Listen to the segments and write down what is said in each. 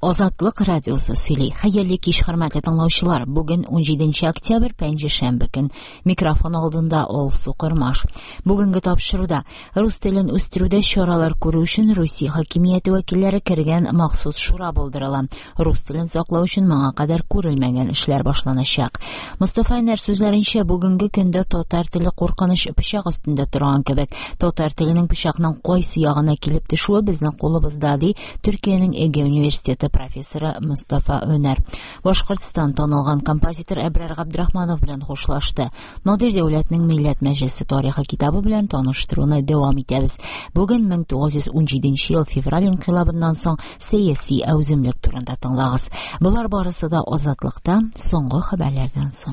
Азатлык радиосы сөйли. Хәерле кич, хөрмәтле тыңлаучылар. Бүген 17 октябрь, пәнҗешәмбе көн. Микрофон алдында Алсу Кырмаш. Бүгенге тапшыруда рус телен үстерүдә чаралар күрү өчен Русия хакимияте вәкилләре кергән махсус шура булдырыла. Рус телен саклау өчен моңа кадәр күрелмәгән эшләр башланачак. Мустафа Әнвәр сүзләренчә, бүгенге көндә татар теле куркыныч пычак өстендә торган кебек. Татар теленең пычакның кайсы ягына килеп төшүе безнең кулыбызда, ди Төркиянең Эге университеты профессоры Мустафа Өнәр. Башкортстан танылган композитор Әбрар Габдрахманов белән хушлашты. Надир дәүләтнең Милләт мәҗлесе тарихы китабы белән таныштыруны дәвам итәбез. Бүген 1917 ел февраль инкыйлабыннан соң сәяси әүземлек турында тыңлагыз. Булар барысы да Азатлыкта соңгы хәбәрләрдән соң.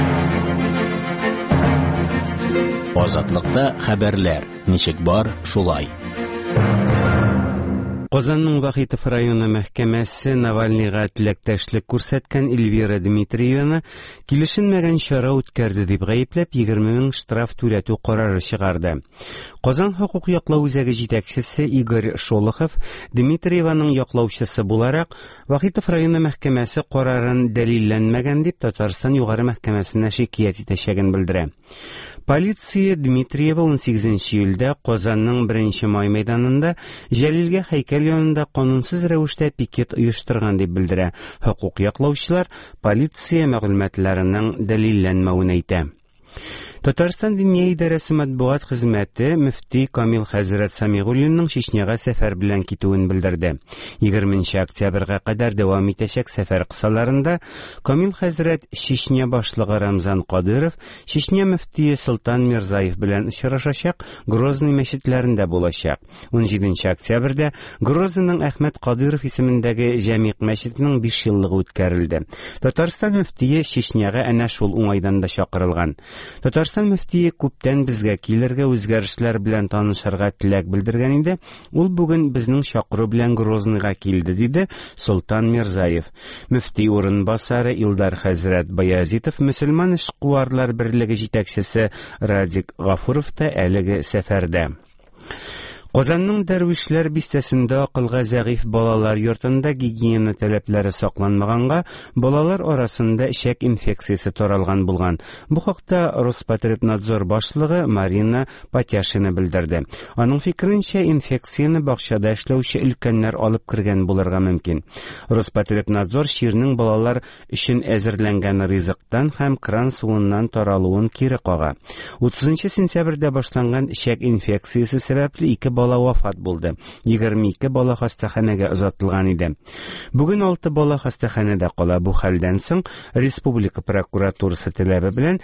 Азатлыкта хәбәрләр. Ничек бар, шулай. Казанның Вахитов районы мәхкәмәсе Навальныйга теләктәшлек күрсәткән Эльвира Дмитриеваны килешенмәгән чара үткәрде дип гаепләп 20 мең штраф түләтү карары чыгарды. Казан хокук яклау үзәге җитәкчесе Игорь Шолохов Дмитриеваның яклаучысы буларак Вахитов районы мәхкәмәсе карарын дәлилләнмәгән дип Татарстан югары мәхкәмәсенә шикаят итәчәген белдерә. Полиция Дмитриева 18 июльдә Казанның 1 май мәйданында Җәлилгә һәйкәл янында канунсыз рәвештә пикет оештырган дип белдерә. Хокук яклаучылар полиция мәгълүматларының дәлилләнмәвен әйтә. Татарстан Диния идарәсе матбугат хезмәте мөфти Камил хәзрәт Самигуллинның Чечняга сәфәр белән китүен белдерде. 20 октябрьгә кадәр дәвам итәчәк сәфәр кысаларында Камил хәзрәт Чечня башлыгы Рамзан Кадыров, Чечня мөфтие Солтан Мирзаев белән очрашачак, Грозный мәчетләрендә булачак. 17 октябрьдә Грозныйның Әхмәт Кадыров исемендәге Җәмигъ мәчетенең 5 еллыгы үткәрелде. Татарстан мөфтие Чечняга әнә шул уңайдан да чакырылган. Татарстан мөфтие күптән безгә килергә, үзгәрешләр белән танышырга теләк белдергән иде. Ул бүген безнең чакыру белән Грозныйга килде, диде Солтан Мирзаев. Мөфти урынбасары Илдар хәзрәт Баязитов, мөселман эшкуарлар берлеге җитәкчесе Радик Гафуров та әлеге сәфәрдә. Казанның Дәрвишләр бистәсендә акылга зәгыйф балалар йортында гигиена таләпләре сакланмаганга, балалар арасында ишәк инфекциясе таралган булган. Бу хакта Роспотребнадзор башлыгы Марина Потяшина белдерде. Аның фикеренчә, инфекцияны бакчада эшләүче өлкәннәр алып кергән булырга мөмкин. Роспотребнадзор чирнең балалар өчен әзерләнгән ризыктан һәм кран суыннан таралуын кире кага. 30 сентябрьдә башланган ишәк инфекциясе сәбәпле 2 бала вафат булды. 22 бала хастаханәгә озатылган иде. Бүген 6 бала хастаханәдә кала. Бу хәлдән соң республика прокуратурасы таләбе белән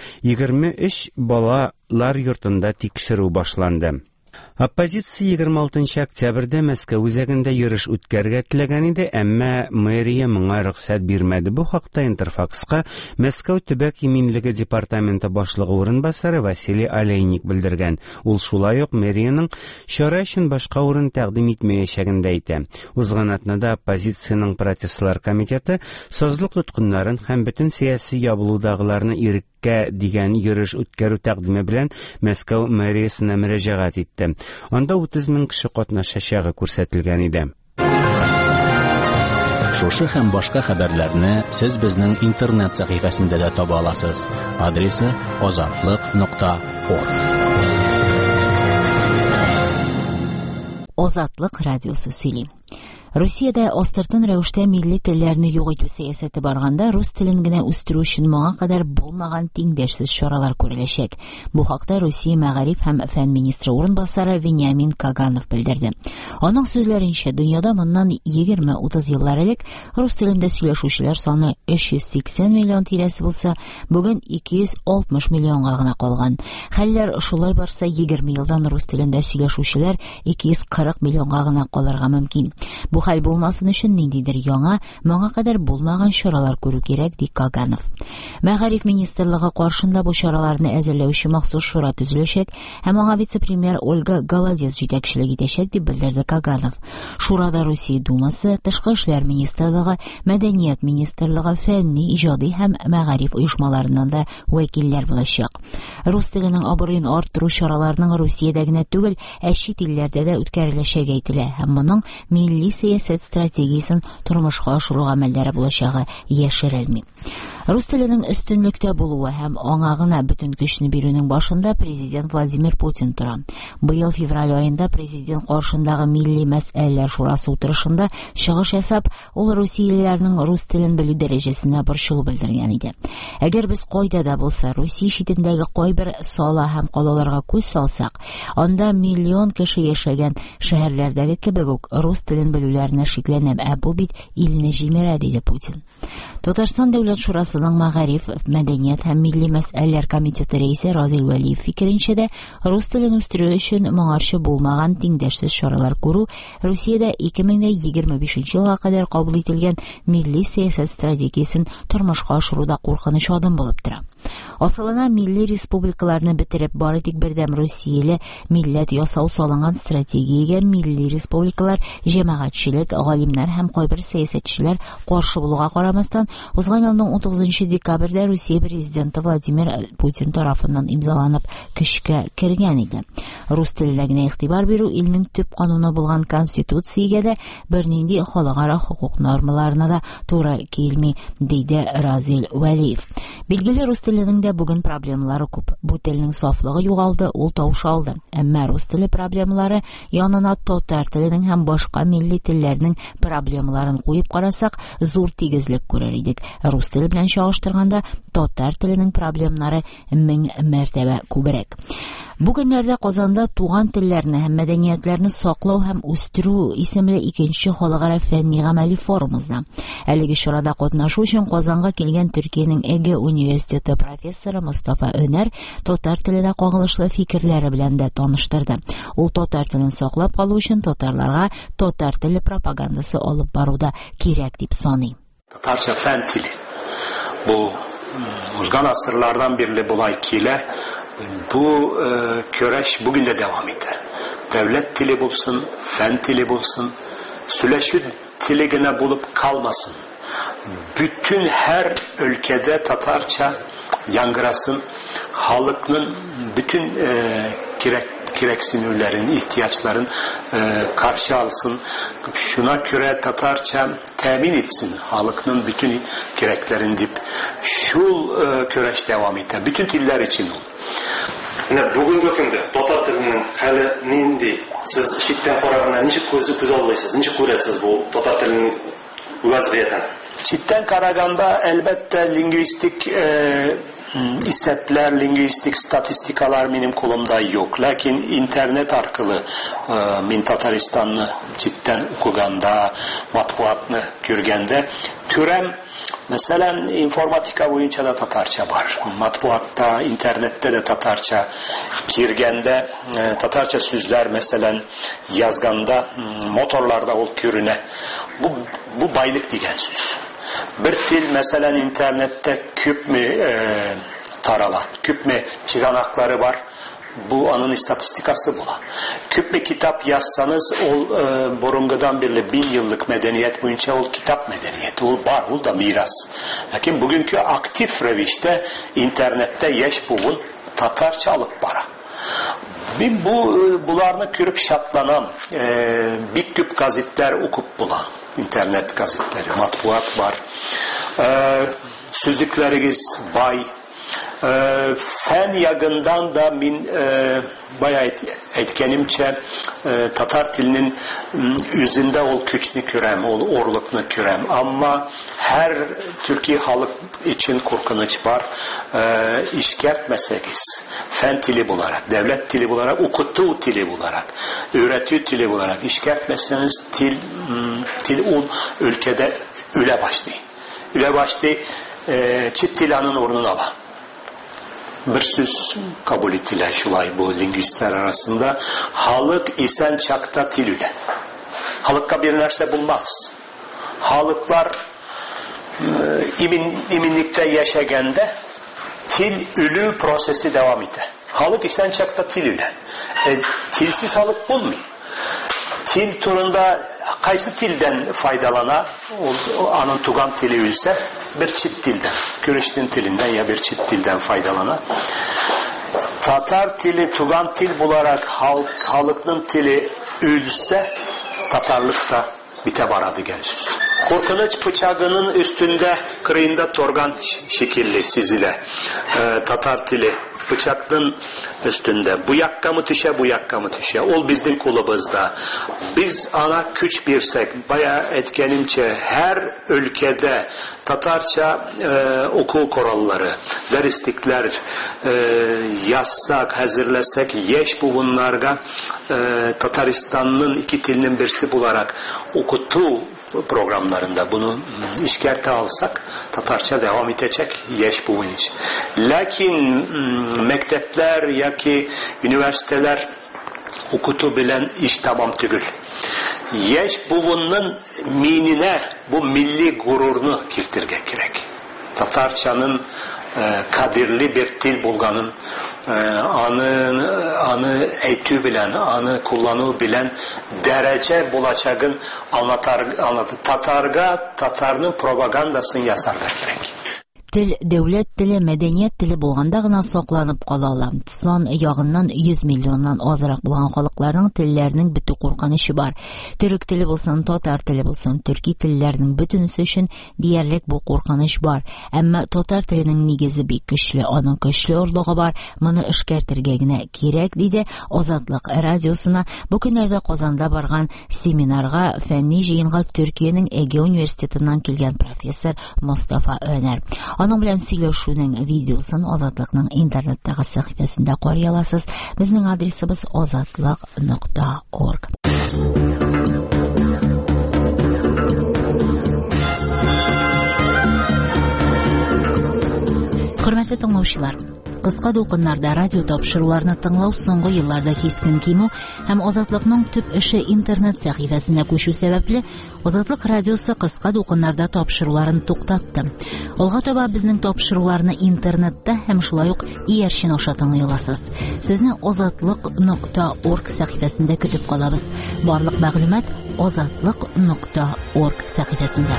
23 балалар йортында тикшерү башланды. Оппозиция 26 октябрьдә Мәскәү үзәгендә йөреш үткәргә теләгән иде, әмма мэрия моңа рөхсәт бирмәде. Бу хакта Интерфакска Мәскәү төбәк иминлеге департаменты башлыгы урынбасары Василий Олейник белдергән. Ул шулай ук мэрияның чара өчен башка урын тәкъдим итмәячәген дә әйтә. Узган атнада оппозициянең протестлар комитеты сазлык тоткыннарын һәм бөтен сияси ябылудагыларны иреккә дигән йөреш үткәрү тәкъдиме белән Мәскәү мэриясенә мөрәҗәгать итте. Анда 30 мең кеше катнашачагы күрсәтелгән иде. Шушы һәм башка хәбәрләрне сез безнең интернет сәхифәсендә дә таба аласыз. Адресы azatlyk.org. Азатлык радиосы сөйли. Русиядә астыртын рәвештә милли телләрне юк итү сәясәте барганда, рус телен генә үстерү өчен моңа кадәр булмаган тиңдәшсез чаралар күреләчәк. Бу хакта Русия мәгариф һәм фән министры урынбасары Вениамин Каганов белдерде. Аның сүзләренчә, дөньяда моннан 20-30 еллар элек рус телендә сөйләшүчеләр саны 380 миллион тирәсе булса, бүген 260 миллионга гына калган. Хәлләр шулай барса, 20 елдан рус телендә сөйләшүчеләр 240 миллионга гына калырга мөмкин. Бу хәл булмасын өчен ниндидер яңа, моңа кадәр булмаган чаралар күрү кирәк, ди Каганов. Мәгариф министрлыгы каршында бу чараларны әзерләүче махсус шура төзеләчәк һәм аңа вице-премьер Ольга Голодец җитәкчелек итәчәк, дип белдерде Каганов. Шурада Русия Думасы, Тышкы эшләр министрлыгы, Мәдәният министрлыгы, фәнни, иҗади һәм мәгариф оешмаларыннан да вәкилләр булачак. Рус теленең абруен арттыру чараларының Русиядә генә түгел, чит илләрдә дә үткәреләчәге әйтелә һәм моның милли сәясәт стратегиясын тормышка ашыру гамәлләре булачагы яшерелми. Рус теленең өстенлектә булуы һәм аңа гына бөтен көчне бирүнең башында президент Владимир Путин тора. Быел февраль аенда президент каршындагы милли мәсьәләләр шурасы утырышында чыгыш ясап, ул русиялеләрнең рус телен белү дәрәҗәсенә борчылу белдергән иде. Әгәр без кайда да булса Русия читендәге кайбер сала һәм калаларга күз салсак, анда миллион кеше яшәгән шәһәрләрдәге кебек үк рус телен белүләренә шикләнәм, ә бу бит илне җимерә, диде Путин. Татарстан дәүләт шурасының мәгариф, мәдәният һәм милли мәсьәләләр комитеты рәисе Разил Вәлиев фикеренчә дә, рус телен үстерү өчен моңарчы булмаган тиңдәшсез чаралар күрү Русиядә 2025 елга кадәр кабул ителгән милли сәясәт стратегиясын тормышка ашыруда куркыныч адым булып тора. Асылына милли республикаларны бетереп, бары тик бердәм Русияле милләт ясау салынган стратегиягә милли республикалар, җәмәгатьчелек, галимнәр һәм кайбер сәясәтчеләр каршы булуга карамастан, узган елның 19 декабрьдә Русия президенты Владимир Путин тарафыннан имзаланып көчкә кергән иде. Рус теленә генә игътибар бирү илнең төп кануны булган Конституциягә дә бернинди халыкара хукук нормаларына да туры килми, диде Разил Вәлиев. Билгеле, рус теленең дә бүген проблемалары күп. Бу телнең сафлыгы югалды, ул таушалды. Әмма рус теле проблемалары янына татар теленең һәм башка милли телләрнең проблемаларын куеп карасак, зур тигезлек күрер идек. Рус теле белән чагыштырганда татар теленең проблемалары 1000 мәртәбә күбрәк. Бүгеннәрдә Казанда туган телләрне һәм мәдәниятләрне саклау һәм үстерү исемле икенче халыкара фәнни-гамәли форум узды. Әлеге чарада катнашу өчен Казанга килгән Төркиянең Эге университеты профессоры Мустафа Өнәр татар теленә кагылышлы фикерләре белән дә таныштырды. Ул татар телен саклап калу өчен татарларга татар теле пропагандасы алып баруда кирәк дип саный. Татарча фән теле. Бу узган асырлардан бирле булай килә. Bu köreş bugün de devam eder. Devlet dili bulsun, fen dili bulsun, söyleşi dili gene bulup kalmasın. Bütün her ülkede Tatarça yangırasın, halkının bütün gereksinimlerin, ihtiyaçların karşı alsın. Şuna göre Tatarça temin etsin halkının bütün gereklerini deyip şu köreş devam eder. Bütün diller için olur. Бүгінгі күнде татар тілінің хәлі нендей? Сіз шеттен қарағанда неше көз аласыз, неше көресіз бұл татар тілінің vəziyyətən? Çitten karaganda elbette lingüistik isepler, lingüistik statistikalar benim kolumda yok. Lakin internet arkalı min Tataristanlı çitten okuganda, matbuatını görgende körem. Mesela informatika boyunca da Tatarça var. Matbuatta, internette de Tatarça. Girgende Tatarça sözler mesela yazganda, motorlarda ol körüne. Bu baylık diyen söz. Bir dil mesela internette küp mü taralan, küp mü çıganakları var. Bu anın istatistikası bula. Küp bir kitap yazsanız ol borungadan birli 1000 yıllık medeniyet boyunca ol kitap medeniyeti ol var, ol da miras. Lakin bugünkü aktif revişte internette yeş bulun Tatarça alıp bara. Ben bularını körüp şatlanan bir küp gazetler okup bulan. İnternet gazetleri, matbuat var. Sözlükleriniz bay. Fen yagından da min bayağı etkenimçe Tatar dilinin yüzünde ol köçünü körem, ol orlukunu körem. Ama her Türkiye halk için korkunç var. İşkertmeseniz, fen dili bularak, devlet dili bularak, okutuğu dili bularak, öğretiği dili bularak işkertmeseniz dil ol ülkede üle başlayın. Üle başlayın, çit dilanın ornunu alan. Bir söz kabul ettiler şulay bu lingüistler arasında. Halk isen çakta dil üle. Halkka bir nerse bulmaz. Halklar iminlikte yaşagende dil ülü prosesi devam eder. Halk isen çakta dil üle. Tilsiz halk bulmuyor. Dil turunda kaysı dilden faydalana, anın tugan dili ülse bir çift dilden, Kürüştin dilinden ya bir çift dilden faydalana. Tatar dili tugan dil bularak halkının dili ülse Tatarlıkta bite baradı digen söz. Korkunç bıçağının üstünde kırığında torgan şekilli sizile Tatar tili bıçaktın üstünde bu yakka mı tüşe bu yakka mı tüşe ol bizden kulübümüzde biz ana güç birsek bayağı etkenimçe her ülkede Tatarça okul kuralları derslikler yazsak hazırlasak yeş bu bunlarga Tataristan'ın iki tilinin birisi bularak okutu programlarında bunu işkerte alsak Tatarça devam edecek yeş bu iş. Lakin mektepler ya ki üniversiteler okutu bilen iş tamam tügül. Yeş bunun minine bu milli gururunu kirtirge gerek. Tatarçanın kadirli bir dil bulganın anı etü bilen, anı kullanı bilen derece bulacağın Tatar'ın propagandasını yasarga gerek. Til дәүләт теле, мәдәният теле булганда гына сакланып кала ала. Сан ягыннан 100 миллионнан азрак булган халыкларның телләренең битү куркынышы бар. Төрек теле булсын, татар теле булсын, төрки телләрнең бөтенесе өчен диярлек бу куркыныч бар. Әмма татар теленең нигезе бик көчле, аның көчле орлыгы бар. Моны эшкәртергә генә кирәк, диде Азатлык радиосына бу көннәрдә Казанда барган семинарга фәнни җыенга Төркиянең Эге университетыннан килгән профессор Мустафа Өнәр. Аның белән сөйләшүнең видеосын Азатлыкның интернеттагы сәхифәсендә карый аласыз. Безнең адресыбыз azatlyk.org. Хөрмәтле тыңлаучылар, кыска дулкыннарда радио тапшыруларны тыңлау соңгы елларда кискен кимү һәм Азатлыкның төп эше интернет сәхифәсенә күчү сәбәпле Азатлык радиосы кыска дулкыннарда тапшыруларын туктатты. Алга таба безнең тапшыруларны интернетта һәм шулай ук иярчен аша тыңлый аласыз. Сезне azatlyk.org сәхифәсендә көтеп калабыз. Барлык мәгълүмат azatlyk.org сәхифәсендә.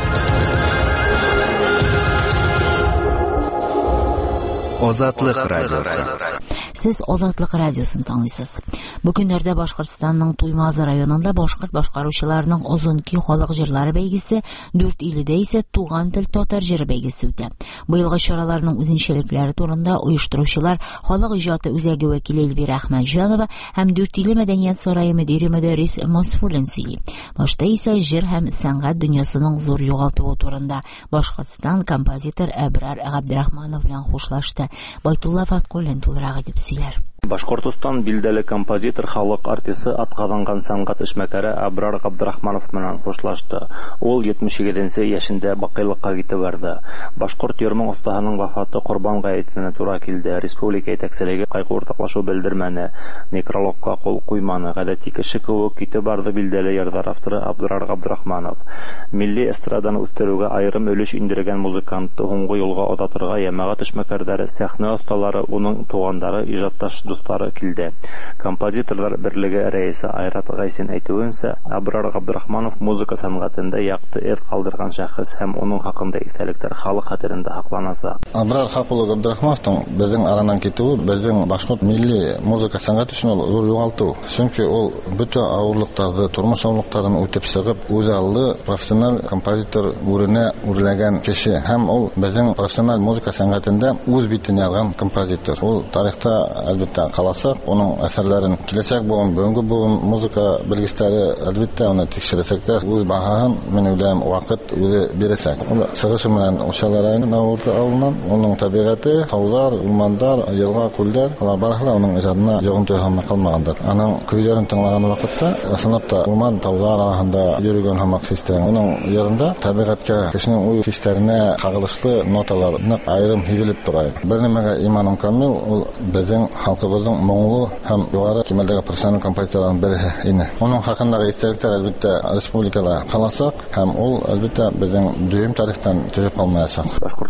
Азатлык радиосы. Сез Азатлык радиосын тыңлыйсыз. Бу көннәрдә Башкортстанның Туймазы районында башкорт башкаручыларының Озонки халык җырлары бәйгесе, 4 илдә исә Туган тел татар җыры бәйгесе үтә. Быелгы чараларның үзенчәлекләре турында оештыручылар халык иҗаты үзәге вәкиле Эльвира Әхмәтҗанова һәм 4 иле мәдәният сарае мөдире Мөдәррис Масфулин сөйли. Башта исә җыр һәм сәнгать дөньясының зур югалтуы турында Башкортстан композитор Әбрар Габдрахманов белән хушлашты. Байтулла Фаткуллин тулырак итеп сөйләр. Башкортстан билдәле композитор, халык артисты, атказанган сәнгать эшмәкәре Әбрар Габдрахманов белән хушлашты. Ул 77 яшендә бакыйлыкка китеп барды. Башкорт йөрмәң остаһының вафаты Курбан гаетенә туры килде. Республика итәкчелеге кайгы уртаклашу белдермәне, некрологка кул куйманы. Гадәти кеше кебек китеп барды билдәле ярдар авторы Әбрар Габдрахманов. Милли эстраданы үстерүгә аерым өлеш индергән музыкант, һуңгы юлга ататырга ямагат эшмәкәрләре, сәхнә осталары, уның тугандары, иҗатташ достары килде. Композиторлар берлеге рәисе Айрат Гайсин әйтүенчә, Әбрар Габдрахманов музыка сәнгатендә якты эз калдырган шәхес һәм уның хакында истәлектәр халык хәтерендә сакланасы. Әбрар Габдрахмановның безнең араннан китүе безнең башкорт милли музыка сәнгате өчен зур югалту. Чөнки ул бүтән авырлыктарны, тормыш авырлыктарын үтеп чыгып, үзаллы профессиональ композитор үренә үрләгән кеше һәм ул безнең профессиональ музыка сәнгатендә үз битен язган композитор. Ул тарихта әлбәттә каласак, оның әсәрләрен киләчәк буын, бүгенге буын музыка белгечләре әлбәттә аны тикшерәсәк тә, үз баһаһын мен уйлыйм вакыт үзе бирәсәк. Ул Сыгыш менән Ушалар районының Авырты авылыннан, оның табигаты, таулар, урмандар, елга, күлләр, алар барыһы оның иҗатына йогынты һәм калмагандыр. Аның көйләрен тыңлаган вакытта, ысынып та урман, таулар арасында йөргән һәм хистән. Оның ярында табигатькә, кешенең уй хисләренә кагылышлы ноталар нык аерым һизелеп тора. Бер нәмәгә иманым камил, ул безнең халкыбызның моңлы һәм югары кимәлдәге профессиональ композиторларның бере ине. Оның хакындагы истәлектәр әлбәттә республикада каласак һәм ул әлбәттә безнең дөйем тарихтан төшеп калмаячак. Башкорт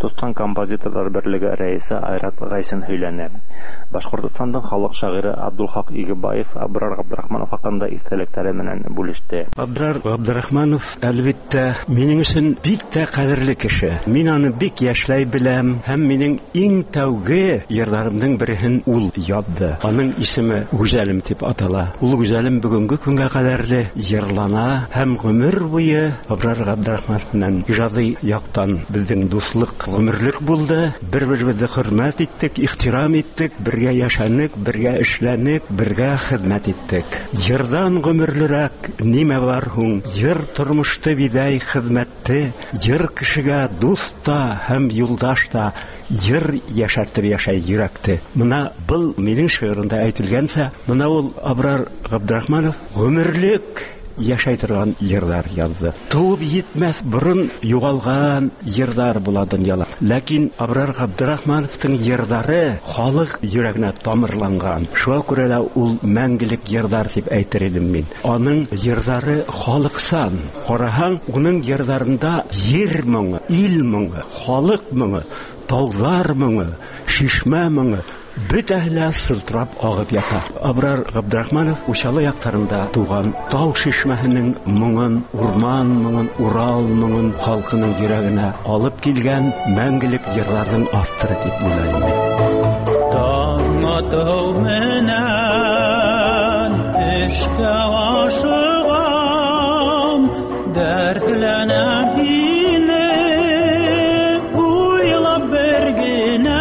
Башкортстан композиторлар берлеге рәисе Айрат Гайсин һөйләнә. Башкортстанның халык шагыйре Абдулхак Игебаев Абрар Габдрахманов хакында истәлектәре менән бүлеште. Абрар Габдрахманов әлбәттә минем өчен бик тә кадерле кеше. Мин аны бик яшьләй беләм һәм минем иң тәүге йырларымның берен ул язды. Аның исеме Гүзәлем дип атала. Ул Гүзәлем бүгенге көнгә кадәрле йырлана һәм гомер буе Абрар Габдрахманов белән иҗади яктан безнең дуслык гомерлек булды. Бер-беребезне хөрмәт иттек, ихтирам иттек, бергә яшәнек, бергә эшләнек, бергә хезмәт иттек. Йырдан гомерлерәк нимә бар һуң? Йыр тормышты бидай хезмәтте, йыр кешегә дуста һәм юлдашта, йыр яшәртеп яшәй йөрәкте. Менә был минем шигырымда әйтелгәнсә, менә ул Абрар Габдрахманов гомерлек яшәй торган йырлар язды. Туып җитмәс борын югалган йырлар була дөньяда. Ләкин Абрар Габдрахмановның йырлары халык йөрәгенә тамырланган. Шуңа күрә дә ул мәңгелек йырлар дип әйтер идем мин. Аның йырлары халыксан. Караһаң, уның йырларында җир моңы, ил моңы, халык моңы, таулар моңы, шишмә моңы бөтәһлә сылтырап агып ята. Абрар Габдрахманов Учалы яктарында туган тау шишмәһенең моңын, урман моңын, Урал моңын халкының йөрәгенә алып килгән мәңгелек йырларның авторы дип уйлыйм. Таң ату менән эшкә ашыгам, дәртләнәм һине уйлап бер генә.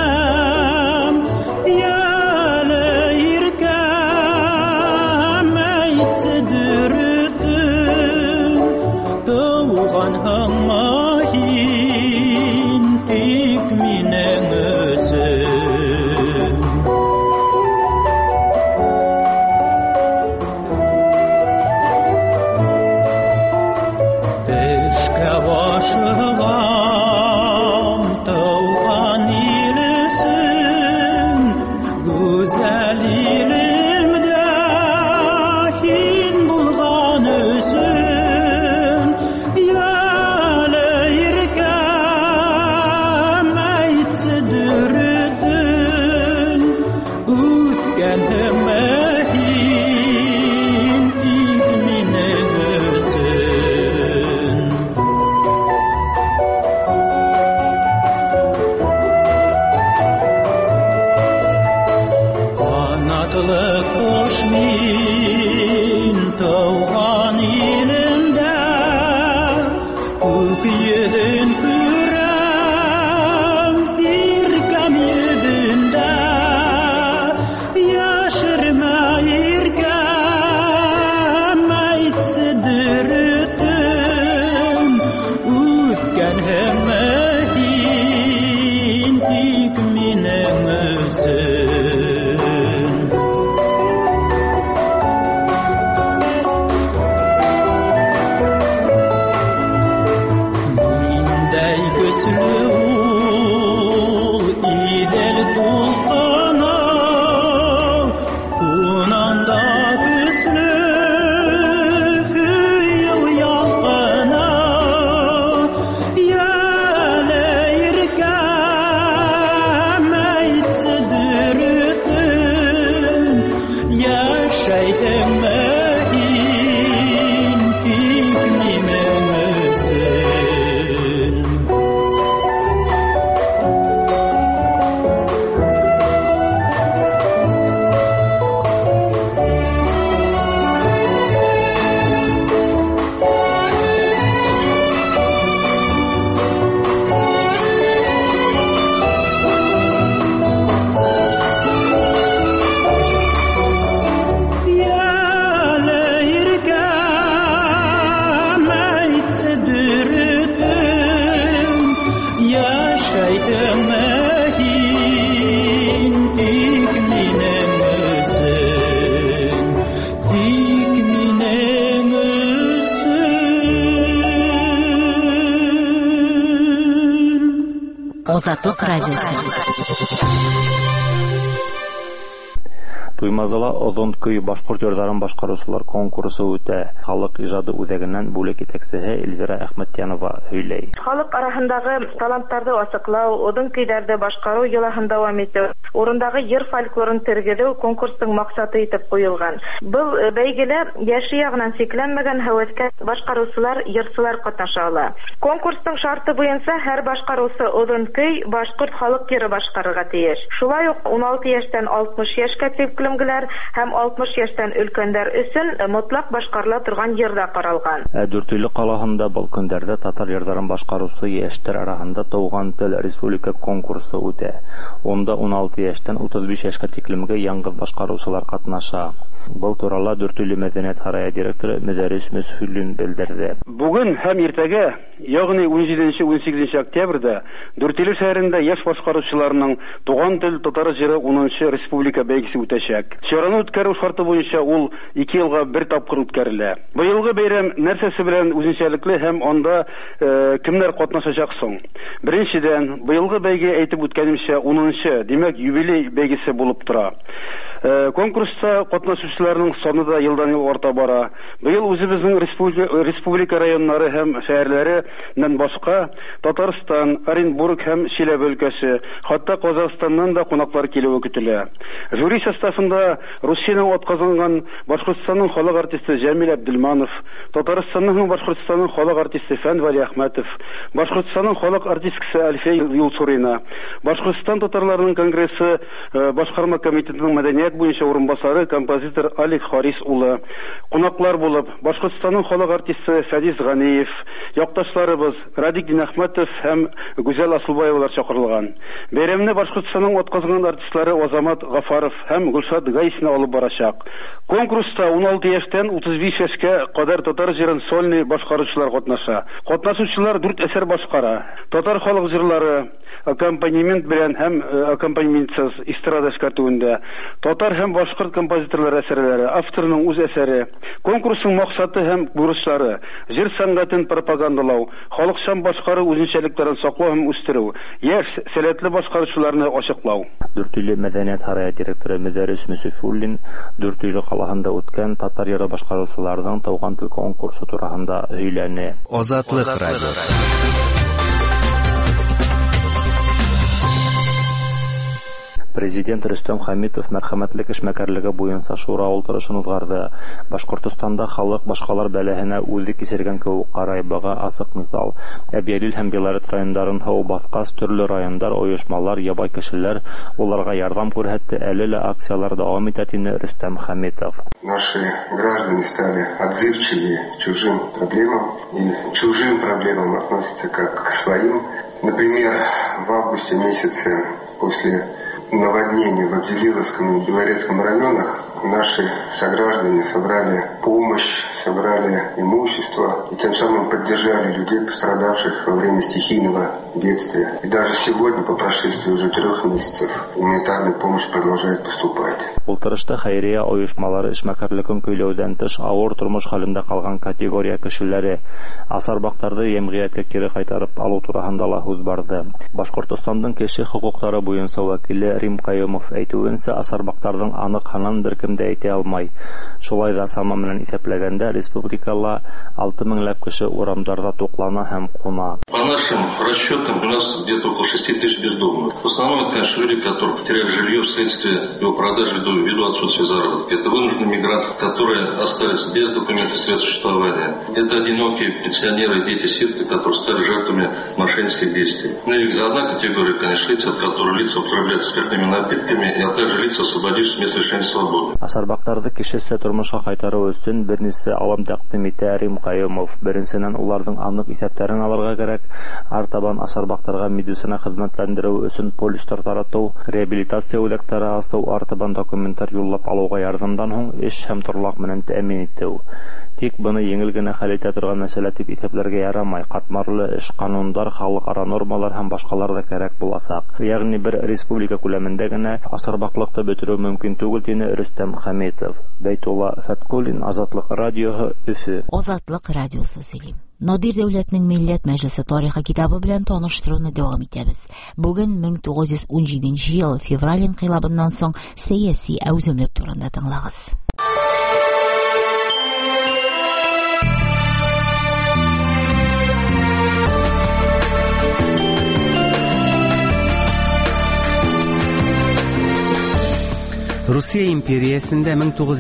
Азатлык радиосы. Туймазыла Оҙон көй башҡорт йырҙарын башҡарыусылар конкурсы үтә. Халыҡ ижады үҙәгенән бүлек етәксеһе Эльвира Әхмәтйәнова һөйләй. Халыҡ араһындағы таланттарҙы асыҡлау, оҙон көйҙәрҙе башҡарыу йолаһын дауам итеү, урындағы йыр фольклорын тергеҙеү конкурстың маҡсаты итеп ҡуйылған. Был бәйгелә йәше яғынан сикләнмәгән һәүәҫкәр башҡарыусылар, йырсылар ҡатнаша ала. Конкурстың шарты буйынса һәр башҡарыусы оҙон көй, башҡорт халыҡ йыры башҡарырға тейеш. Шулай уҡ 16 йәштән 60 йәшкә тиклемгеләр һәм 60 йәштән өлкәндәр өсөн мотлаҡ башҡарыла торған йырҙа ҡаралған. Дүртөйлө ҡалаһында был көндәрҙә татар йырҙарын башҡарыусы йәштәр араһында тыуған тел республика конкурсы үтә. Унда 16 йәштән 35 йәшкә тиклемге яңғыҙ башҡарыусылар ҡатнаша. Был турала Дүртөйлө мәҙәниәт һарайы директоры Мөдәррис Мөсһөллин белдерҙе. Бүген һәм иртәгә, ягъни 17-18 октябрьдә Дүртөйлө шәһәрендә яшь башҡарыусыларының туған тел татар җыры 10-нчы республика бәйгесе үтәчәк. Чараны үткәреү шарты буйынса ул 2 йылға бер тапҡыр үткәрелә. Быйылғы бәйрәм нәрсәсе белән үзенчәлекле һәм анда кемнәр ҡатнашасаҡ соң? Беренчедән, быйылғы бәйге әйтеп үткәнемсә 10-нчы, димәк юбилей бәйгесе булып тора. Конкурста ҡатнашыусыларның саны да йылдан-йыл арта бара. Быйыл үзебезнең республика районнары һәм шәһәрләренән башҡа Татарстан, Оренбург һәм Чиләбе өлкәсе, хатта Ҡаzaҡстаннан да ҡунаҡлар килеүе көтөлә. Жюри составында Русиянең атҡаҙанған Башҡортостанның халыҡ артисты Жәмил Әбделманов, Татарстанның Башҡортостанның халыҡ артисты Фән Вали Әхмәтов, Башҡортостанның халыҡ артисткасы Әлфиә Юлсурина, Башҡортостан татарларының конгрессы башҡарма комитетының мәҙәниәт буйынса урынбасары композитор Алик Харис улы, ҡунаҡлар булып Башҡортостанның халыҡ артисты Фәдис Ғаниев, яҡташларыбыҙ Радик Динәхмәтов һәм Гүзәл Асылбаевалар чаҡырылған. Бәйрәмне Башҡортостанның атҡаҙанған артистлары Азамат Ғафаров һәм Гөлшат Гайсина алып барасаҡ. Конкурста 16 йәштән 35 йәшкә ҡәҙәр татар җырын сольный башҡарыусылар ҡатнаша. Ҡатнашыусылар 4 әсәр башҡара. Татар халыҡ җырлары, аккомпанемент белән һәм аккомпанементсыз эстрада эшкәртеүендә, татар һәм башҡорт композиторлар әсәрләре, авторының үҙ әсәре. Конкурстың маҡсаты һәм бурычлары: җыр сәнғәтен пропагандалау, халыҡсан башҡарыу үзенчәлектәрен саҡлау һәм үстереү, йәш, сәләтле башҡарыусыларны ашыҡлау. Дүртөйлө мәҙәниәт һарайы директоры Мөдәррис Мөсһөллин Дүртөйлө ҡалаһында үткән татар йыры башҡарыусыларының тыуған тел конкурсы тураһында һөйләне. Азатлык радиосы. Президент Рөстәм Хәмитов мәрхәмәтлек эшмәкәрлеге буйынса шура ултырышын уҙғарҙы. Башҡортостанда халыҡ башҡалар бәләһенә үҙе кисергән кеүек ҡарай, быға асыҡ миҫал. Әбйәлил һәм Белорет райондарын һыу баҫҡас, төрлө райондар, ойошмалар, ябай кешеләр уларға ярҙам күрһәтте. Әле лә акциялар дауам итә, тине Рөстәм Хәмитов. Наши граждане стали отзывчивее чужим проблемам и чужим проблемам относятся как к своим. Например, в августе месяце после наводнений в Авделиловском и Белорецком районах наши сограждане собрали помощь, собрали имущество и тем самым поддержали людей, пострадавших во время стихийного бедствия. И даже сегодня, по прошествии уже 3 месяцев, гуманитарная помощь продолжает поступать. Ултырышта хәйрия ойошмалары эшмәкәрлеген көйләүдән тыш ауыр тормош хәлендә ҡалған категория кешеләре, асарбаҡтарҙы йәмғиәткә кире ҡайтарып алыу тураһында ла һүҙ барды. Башҡортостандың кеше хоҡуҡтары буйынса вәкиле Рим Ҡайымов әйтеүенсә, асарбаҡтарҙың аныҡ һанын бер кем дә әйтә алмай. Шулай ҙа сама менән иҫәпләгәндә республикала 6000 кеше урамдарҙа туҡлана һәм ҡуна. По нашим расчетам, у нас где-то около 6000 бездомных. В основном это, конечно, люди, которые потеряли жилье вследствие его продажи ввиду отсутствия заработка. Это вынужденные мигранты, которые остались без документов средств существования. Это одинокие пенсионеры, дети-сироты, которые стали жертвами мошеннических действий. Ну и одна категория, конечно, лиц, от которых лица употребляют спиртными напитками, а также лица, освободившись с места лишения свободы. Асарбаҡтарҙы кешесә тормошҡа ҡайтарыу өсөн бер нисә алым тәҡдим итә Рим Ҡайымов. Беренсенән, уларҙың аныҡ иҫәптәрен алырға кәрәк. Артабан асарбаҡтарға медицина хеҙмәтләндереү өсөн полистар таратыу, реабилитация үҙәктәре асыу, артабан документтар юллап алыуға ярҙамдан һуң эш һәм торлаҡ менән тәьмин итеү. Тик быны еңел генә хәл итә торған мәсьәлә дип иҫәпләргә ярамай. Ҡатмарлы эш ҡанундар, халыҡ-ара нормалар һәм башҡалар да кәрәк буласаҡ. Йәғни бер республика күләмендә ярдәмендә генә асырбаклыкты бетерү мөмкин түгел, дине Рөстәм Хәмитов. Бәйтулла Фаткуллин, Азатлык радиоһы, Өфе. Азатлык радиосы сөйлим. Надир Дәүләтнең Милләт Мәҗлесе тарихы китабы белән таныштыруны дәвам итәбез. Бүген 1917 ел февраль инкыйлабыннан соң сәяси әүземлек турында тыңлагыз. Русия империясында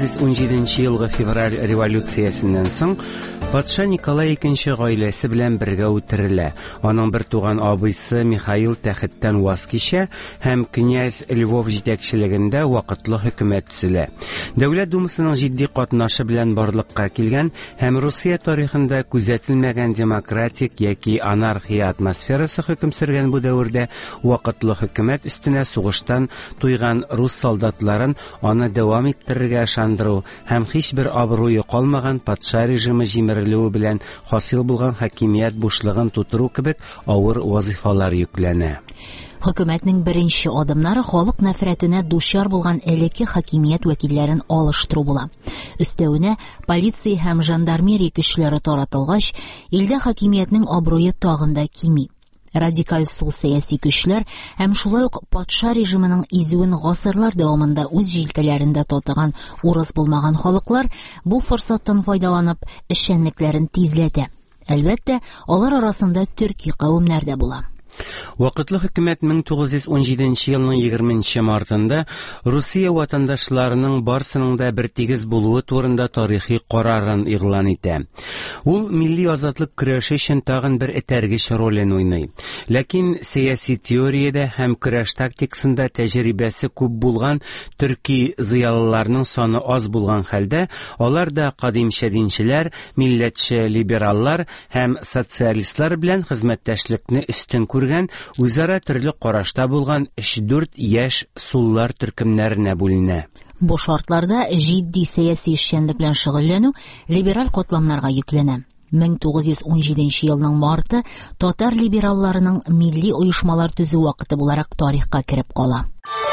1917 елгы февраль революциясеннән соң патша Николай II гаиләсе белән бергә үтерелә. Аның бер туган абыйсы Михаил тәхеттән ваз кичә һәм князь Львов җитәкчелегендә вакытлы хөкүмәт төзелә. Дәүләт думасының җитди катнашы белән барлыкка килгән һәм Русия тарихында күзәтелмәгән демократик яки анархия атмосферасы хөкем сөргән бу дәвердә вакытлы хөкүмәт өстенә сугыштан туйган рус солдатларын аны дәвам иттерергә ышандыру һәм һичбер абруе калмаган патша режимы җимерелүе белән хасил булган хакимият бушлыгын тутыру кебек авыр вазифалар йөкләнә. Хөкүмәтнең беренче адымнары халык нәфрәтенә дучар булган элекке хакимият вәкилләрен алыштыру була. Өстәвенә полиция һәм жандармерия көчләре таратылгач, илдә хакимиятнең абруе тагын да кими. Радикаль сул сәяси көчләр һәм шулай ук патша режимының изүен гасырлар дәвамында үз җилкәләрендә тотыган урыс булмаган халыклар бу форсаттан файдаланып эшчәнлекләрен тизләтә. Әлбәттә, алар арасында төрки кавемнәр дә була. Вакытлы хөкүмәт 1917 елның 20 мартында Русия ватандашларының барсының да бер тигез булуы турында тарихи карарын игълан итә. Ул милли азатлык көрәше өчен тагын бер этәргеч ролен уйный. Ләкин сәяси теориядә һәм көрәш тактикасында тәҗрибәсе күп булган төрки зыялыларның саны аз булган хәлдә, алар да кадимчә динчеләр, милләтче либераллар һәм социалистлар белән хезмәттәшлекне өстен күргән, үзара төрле карашта булган 3-4 яшь суллар төркемнәренә бүленә. Бу шартларда җитди сәяси эшчәнлек белән шөгыльләнү либераль катламнарга йөкләнә. 1917 елның марты татар либералларының милли оешмалар төзү вакыты буларак тарихка кереп кала.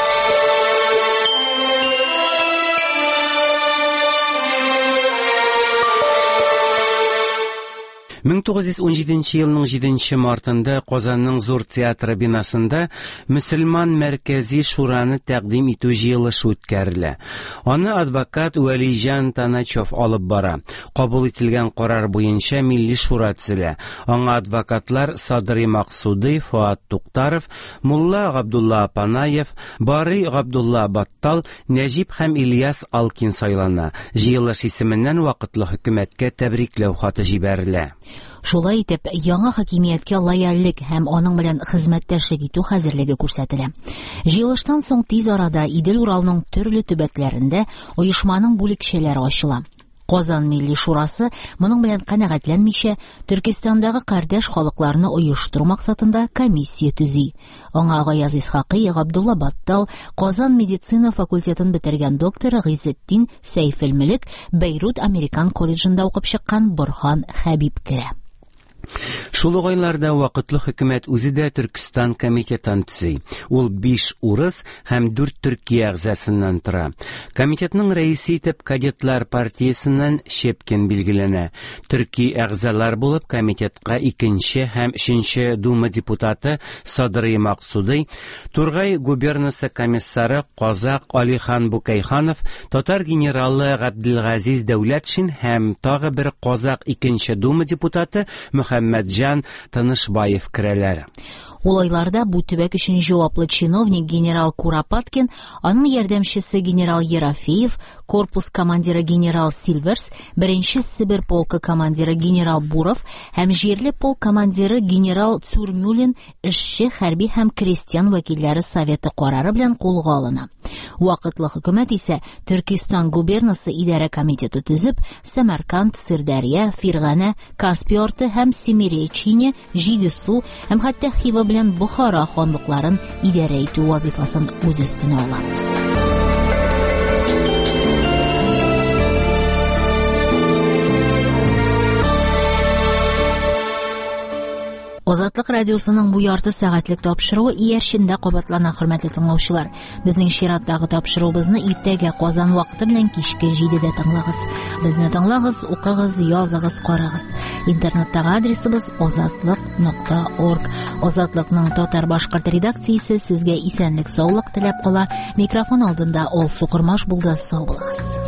1917 елның 7 мартында Казанның Зур театры бинасында Мөселман мәркәзи шураны тәкъдим итү җыелышы үткәрелә. Аны адвокат Вәлиҗан Таначев алып бара. Кабул ителгән карар буенча милли шура төзелә. Аңа адвокатлар Садри Максуди, Фуат Туктаров, Мулла Габдулла Апанаев, Барый Габдулла Баттал, Нәҗип һәм Ильяс Алкин сайлана. Җыелыш исеменнән вакытлы хөкүмәткә тәбрикләү хаты җибәрелә. Шулай итеп, яңа хакимияткә лояльлек һәм аның белән хезмәттәшлек итү хәзерлеге күрсәтелә. Җыелыштан соң тиз арада Идел Уралның төрле төбәкләрендә оешманың бүлекчәләре ачыла. Казан Милли шурасы моның белән канәгатьләнмичә, Төркистандагы кардәш халыкларны оештыру максатында комиссия төзи. Аңа Гаяз Исхакый, Габдулла Баттал, Казан медицина факультетын бетергән доктор Гыйзетдин Сәйфелмелек, Бейрут Американ колледжында укып чыккан Борхан Хәбиб керә. Шул угайларда вакытлы хөкүмәт үзе дә Төркстан комитетын төзи. Ул 5 урыс һәм 4 Төркия әгъзасыннан тора. Комитетның рәисе итеп кадетлар партиясыннан Шепкин билгеләнә. Төрки әгъзалар булып комитетка 2 һәм 3 дума депутаты Садри Максуди, Тургай губернасы комиссары Казак Алихан Букайханов, татар генералы Габделгазиз Дәүләтшин һәм тагы бер Казак 2 дума депутаты Мөхәммәтҗан Тынышбаев керәләр. Ул айларда бу төбәк өчен җаваплы чиновник генерал Куропаткин, аның ярдәмчесе генерал Ерофеев, корпус командиры генерал Сильверс, 1-нче Сибир полкы командиры генерал Буров һәм җирле полк командиры генерал Цурмюлин эшче, хәрби һәм крестьян вәкилләре советы карары белән кулга алына. Вакытлы хөкүмәт исә Төркистан губернасы идарә комитеты төзеп, Самарканд, Сырдарья, Фиргана, Каспий арты һәм Семиречине, Җидесу һәм хәтта Хива белән Бухара ханлыкларын идарә итү вазифасын үз өстенә ала. Азатлык радиосының бу ярты сәгатьлек тапшыруы иярчендә кабатлана, хөрмәтле тыңлаучылар. Безнең чираттагы тапшыруыбызны иртәгә Казан вакыты белән кичке 7дә тыңлагыз. Безне тыңлагыз, укыгыз, языгыз, карагыз. Интернеттагы адресыбыз azatlyk.org. Азатлыкның татар-башкорт редакциясе сезгә исәнлек, саулык теләп кала. Микрофон алдында Ол Сукырмаш булды. Сау булыгыз.